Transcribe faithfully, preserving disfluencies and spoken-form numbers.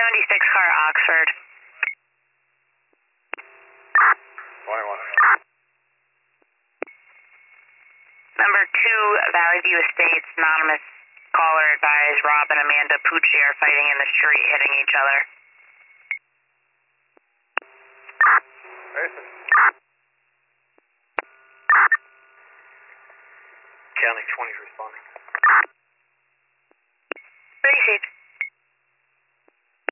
seventy-six car, Oxford. twenty-one. Number two, Valley View Estates, anonymous caller advised Rob and Amanda Pucci are fighting in the street, hitting each other. Mason. County twenty responding.